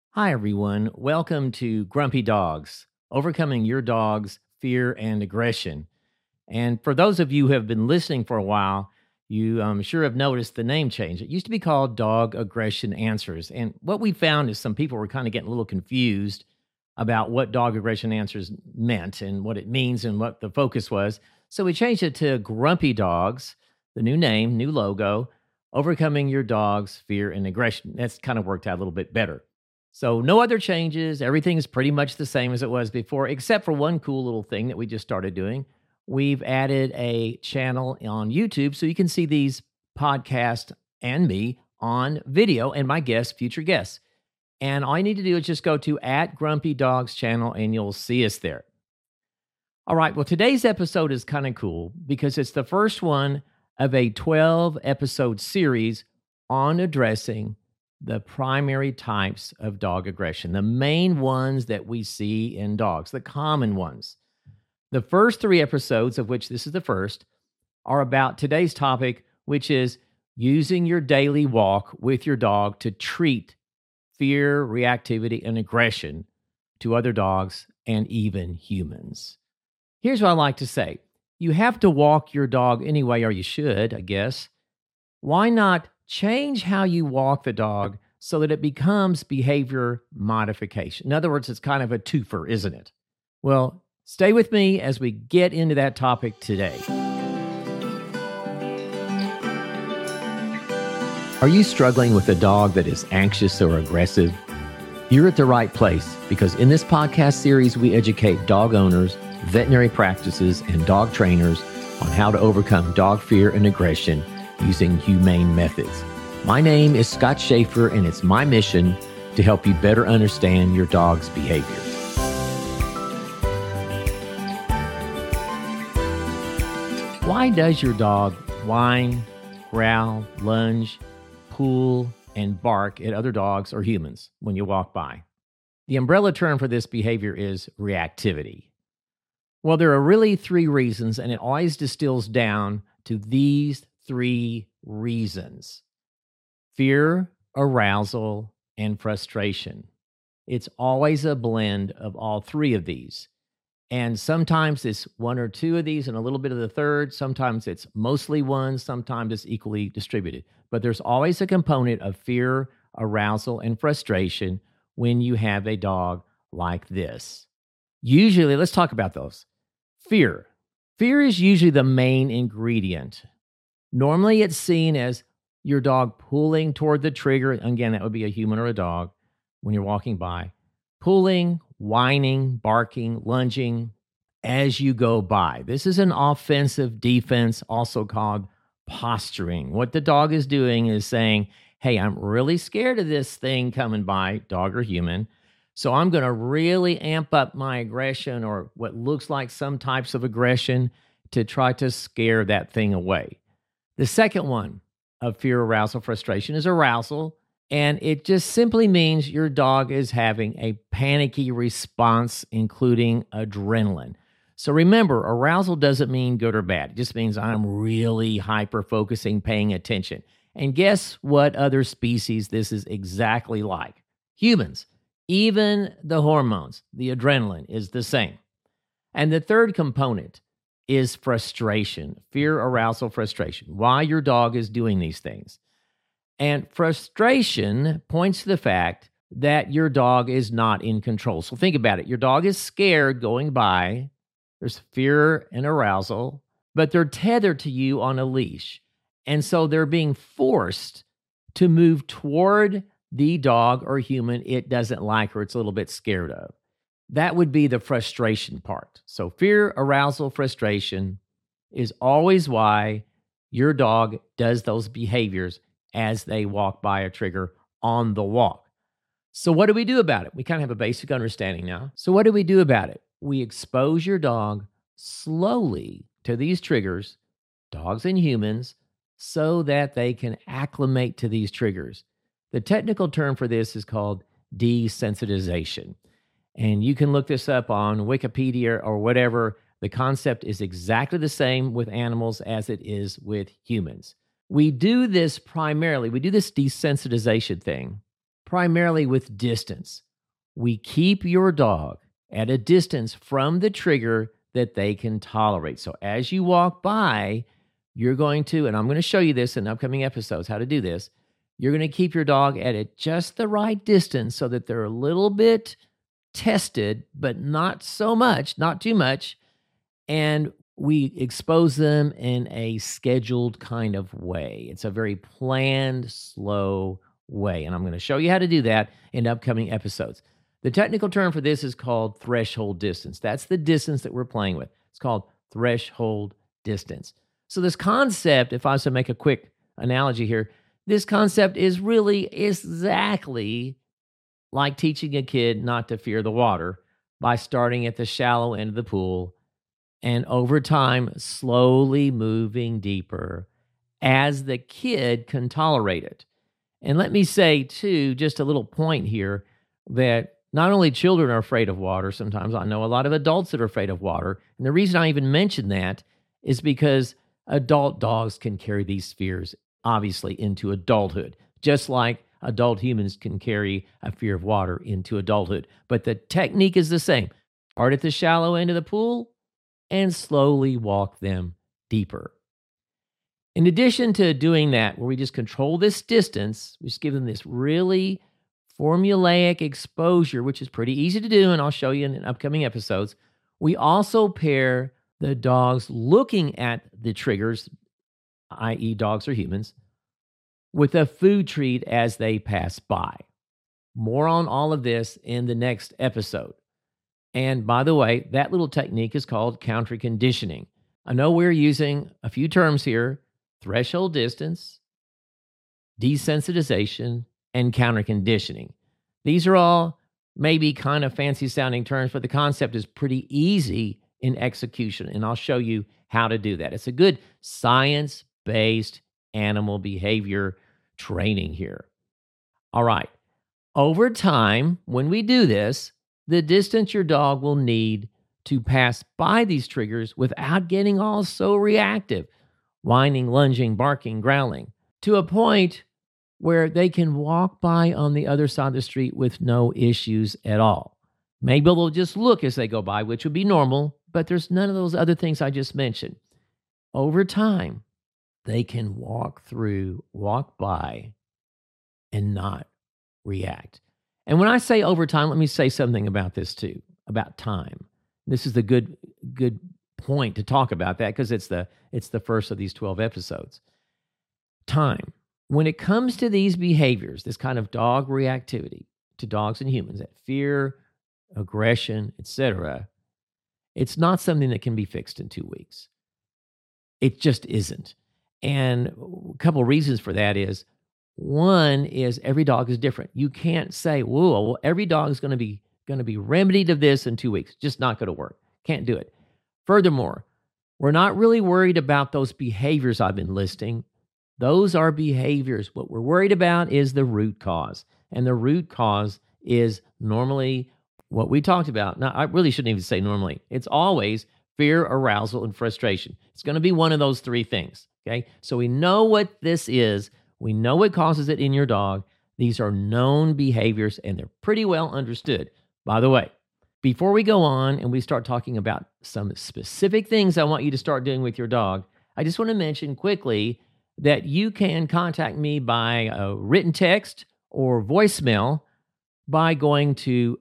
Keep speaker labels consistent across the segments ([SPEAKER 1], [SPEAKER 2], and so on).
[SPEAKER 1] Hi, everyone. Welcome to Grumpy Dogs, overcoming your dog's fear and aggression. And for those of you who have been listening for a while, you sure have noticed the name change. It used to be called Dog Aggression Answers. And what we found is some people were kind of getting a little confused about what Dog Aggression Answers meant and what it means and what the focus was. So we changed it to Grumpy Dogs, the new name, new logo, overcoming your dog's fear and aggression. That's kind of worked out a little bit better. So, no other changes. Everything is pretty much the same as it was before, except for one cool little thing that we just started doing. We've added a channel on YouTube so you can see these podcasts and me on video and my guests, future guests. And all you need to do is just go to @Grumpy Dogs channel and you'll see us there. All right. Well, today's episode is kind of cool because it's the first one of a 12 episode series on addressing the primary types of dog aggression, the main ones that we see in dogs, the common ones. The first 3 episodes, of which this is the first, are about today's topic, which is using your daily walk with your dog to treat fear, reactivity, and aggression to other dogs and even humans. Here's what I like to say. You have to walk your dog anyway, or you should, I guess. Why not change how you walk the dog so that it becomes behavior modification? In other words, it's kind of a twofer, isn't it? Well, stay with me as we get into that topic today. Are you struggling with a dog that is anxious or aggressive? You're at the right place because in this podcast series, we educate dog owners, veterinary practices, and dog trainers on how to overcome dog fear and aggression using humane methods. My name is Scott Schaefer, and it's my mission to help you better understand your dog's behavior. Why does your dog whine, growl, lunge, pull, and bark at other dogs or humans when you walk by? The umbrella term for this behavior is reactivity. Well, there are really 3 reasons, and it always distills down to these 3 reasons: fear, arousal, and frustration. It's always a blend of all 3 of these. And sometimes it's 1 or 2 of these and a little bit of the third. Sometimes it's mostly one. Sometimes it's equally distributed. But there's always a component of fear, arousal, and frustration when you have a dog like this. Usually, let's talk about those. Fear. Fear is usually the main ingredient. Normally, it's seen as your dog pulling toward the trigger. Again, that would be a human or a dog when you're walking by. Pulling, whining, barking, lunging as you go by. This is an offensive defense, also called posturing. What the dog is doing is saying, hey, I'm really scared of this thing coming by, dog or human. So I'm going to really amp up my aggression or what looks like some types of aggression to try to scare that thing away. The second one of fear, arousal, frustration is arousal, and it just simply means your dog is having a panicky response, including adrenaline. So remember, arousal doesn't mean good or bad. It just means I'm really hyper-focusing, paying attention. And guess what other species this is exactly like? Humans. Even the hormones, the adrenaline, is the same. And the third component is frustration, fear, arousal, frustration, why your dog is doing these things. And frustration points to the fact that your dog is not in control. So think about it. Your dog is scared going by. There's fear and arousal, but they're tethered to you on a leash. And so they're being forced to move toward the dog or human it doesn't like or it's a little bit scared of. That would be the frustration part. So fear, arousal, frustration is always why your dog does those behaviors as they walk by a trigger on the walk. So what do we do about it? We kind of have a basic understanding now. So what do we do about it? We expose your dog slowly to these triggers, dogs and humans, so that they can acclimate to these triggers. The technical term for this is called desensitization. And you can look this up on Wikipedia or whatever. The concept is exactly the same with animals as it is with humans. We do this primarily, we do this desensitization thing primarily with distance. We keep your dog at a distance from the trigger that they can tolerate. So as you walk by, you're going to, and I'm going to show you this in upcoming episodes, how to do this. You're going to keep your dog at just the right distance so that they're a little bit tested, but not so much, not too much. And we expose them in a scheduled kind of way. It's a very planned, slow way. And I'm going to show you how to do that in upcoming episodes. The technical term for this is called threshold distance. That's the distance that we're playing with. It's called threshold distance. So this concept, if I was to make a quick analogy here, this concept is really exactly like teaching a kid not to fear the water by starting at the shallow end of the pool and over time slowly moving deeper as the kid can tolerate it. And let me say, too, just a little point here, that not only children are afraid of water sometimes, I know a lot of adults that are afraid of water. And the reason I even mention that is because adult dogs can carry these fears, obviously, into adulthood, just like adult humans can carry a fear of water into adulthood. But the technique is the same. Start at the shallow end of the pool and slowly walk them deeper. In addition to doing that, where we just control this distance, we just give them this really formulaic exposure, which is pretty easy to do, and I'll show you in upcoming episodes. We also pair the dogs looking at the triggers, i.e. dogs or humans, with a food treat as they pass by. More on all of this in the next episode. And by the way, that little technique is called counter conditioning. I know we're using a few terms here: threshold distance, desensitization, and counter conditioning. These are all maybe kind of fancy sounding terms, but the concept is pretty easy in execution, and I'll show you how to do that. It's a good science-based animal behavior training here. All right. Over time, when we do this, the distance your dog will need to pass by these triggers without getting all so reactive, whining, lunging, barking, growling, to a point where they can walk by on the other side of the street with no issues at all. Maybe they'll just look as they go by, which would be normal, but there's none of those other things I just mentioned. Over time, they can walk by, and not react. And when I say over time, let me say something about this too, about time. This is the good point to talk about that, because it's the first of these 12 episodes. Time. When it comes to these behaviors, this kind of dog reactivity to dogs and humans, that fear, aggression, etc., it's not something that can be fixed in 2 weeks. It just isn't. And a couple of reasons for that is, one is every dog is different. You can't say, whoa, well, every dog is going to be remedied of this in 2 weeks. Just not going to work. Can't do it. Furthermore, we're not really worried about those behaviors I've been listing. Those are behaviors. What we're worried about is the root cause. And the root cause is normally what we talked about. Now, I really shouldn't even say normally. It's always fear, arousal, and frustration. It's going to be one of those three things. Okay? So we know what this is. We know what causes it in your dog. These are known behaviors, and they're pretty well understood. By the way, before we go on and we start talking about some specific things I want you to start doing with your dog, I just want to mention quickly that you can contact me by a written text or voicemail by going to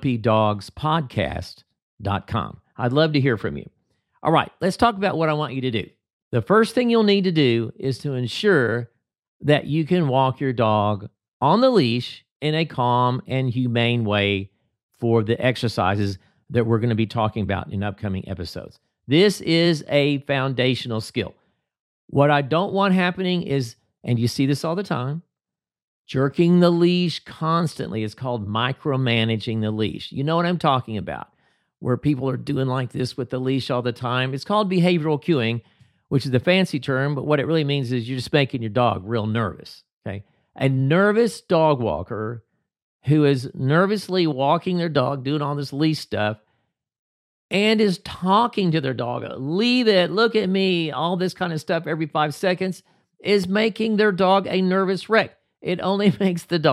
[SPEAKER 1] grumpydogspodcast.com. I'd love to hear from you. All right, let's talk about what I want you to do. The first thing you'll need to do is to ensure that you can walk your dog on the leash in a calm and humane way for the exercises that we're going to be talking about in upcoming episodes. This is a foundational skill. What I don't want happening is, and you see this all the time, jerking the leash constantly. It's called micromanaging the leash. You know what I'm talking about, where people are doing like this with the leash all the time. It's called behavioral cueing, which is the fancy term, but what it really means is you're just making your dog real nervous, okay? A nervous dog walker who is nervously walking their dog, doing all this leash stuff, and is talking to their dog, leave it, look at me, all this kind of stuff every 5 seconds, is making their dog a nervous wreck. It only makes the dog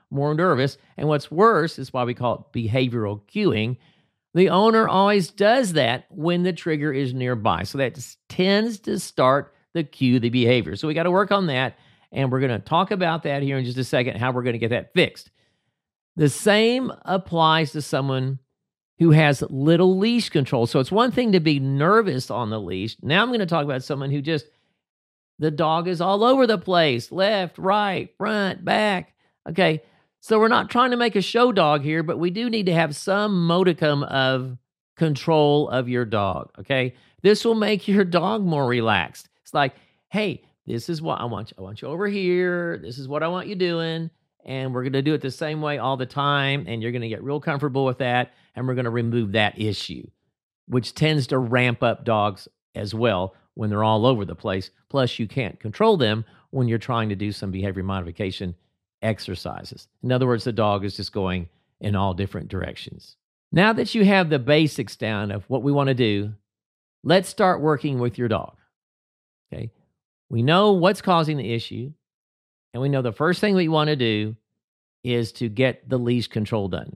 [SPEAKER 1] more nervous. And what's worse is why we call it behavioral cueing. The owner always does that when the trigger is nearby. So that tends to start the cue, the behavior. So we got to work on that. And we're going to talk about that here in just a second, how we're going to get that fixed. The same applies to someone who has little leash control. So it's one thing to be nervous on the leash. Now I'm going to talk about someone who the dog is all over the place, left, right, front, back. Okay, so we're not trying to make a show dog here, but we do need to have some modicum of control of your dog, okay? This will make your dog more relaxed. It's like, hey, this is what I want you. I want you over here. This is what I want you doing. And we're going to do it the same way all the time. And you're going to get real comfortable with that. And we're going to remove that issue, which tends to ramp up dogs as well when they're all over the place. Plus, you can't control them when you're trying to do some behavior modification exercises. In other words, the dog is just going in all different directions. Now that you have the basics down of what we want to do, let's start working with your dog. Okay? We know what's causing the issue. And we know the first thing we want to do is to get the leash control done.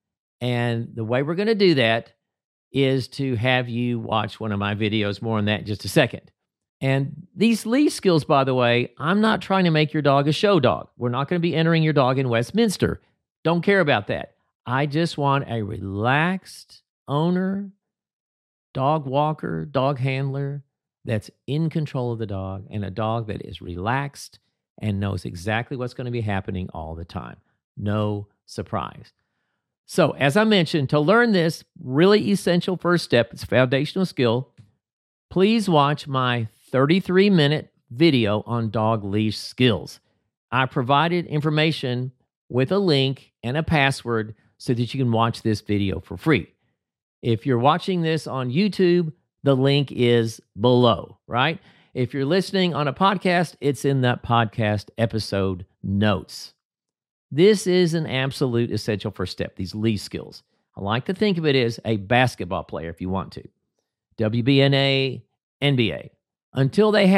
[SPEAKER 1] And the way we're going to do that is to have you watch one of my videos. More on that in just a second. And these leash skills, by the way, I'm not trying to make your dog a show dog. We're not going to be entering your dog in Westminster. Don't care about that. I just want a relaxed owner, dog walker, dog handler that's in control of the dog, and a dog that is relaxed and knows exactly what's going to be happening all the time. No surprise. So, as I mentioned, to learn this really essential first step, it's a foundational skill, please watch my 33-minute video on dog leash skills. I provided information with a link and a password so that you can watch this video for free. If you're watching this on YouTube, the link is below, right? If you're listening on a podcast, it's in that podcast episode notes. This is an absolute essential first step, these leash skills. I like to think of it as a basketball player if you want to. WNBA, NBA. Until these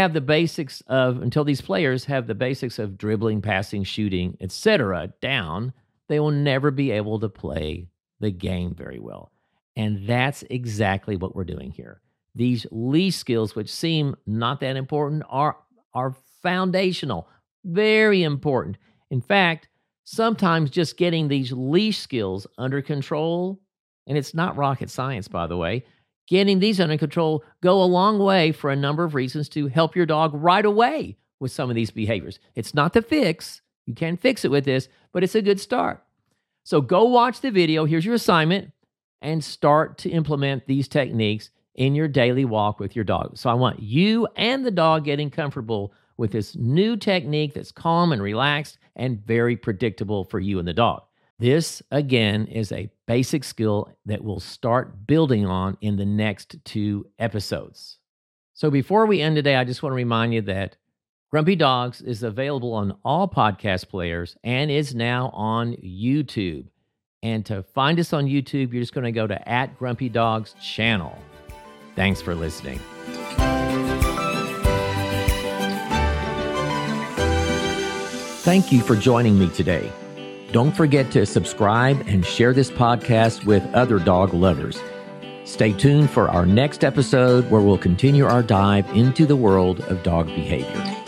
[SPEAKER 1] players have the basics of dribbling, passing, shooting, etc. down, they will never be able to play the game very well. And that's exactly what we're doing here. These leash skills, which seem not that important, are foundational, very important. In fact, sometimes just getting these leash skills under control, and it's not rocket science, by the way, getting these under control go a long way for a number of reasons to help your dog right away with some of these behaviors. It's not the fix. You can't fix it with this, but it's a good start. So go watch the video. Here's your assignment, and start to implement these techniques in your daily walk with your dog. So I want you and the dog getting comfortable with this new technique that's calm and relaxed and very predictable for you and the dog. This, again, is a basic skill that we'll start building on in the next 2 episodes. So before we end today, I just want to remind you that Grumpy Dogs is available on all podcast players and is now on YouTube. And to find us on YouTube, you're just going to go to @GrumpyDogs channel. Thanks for listening. Thank you for joining me today. Don't forget to subscribe and share this podcast with other dog lovers. Stay tuned for our next episode where we'll continue our dive into the world of dog behavior.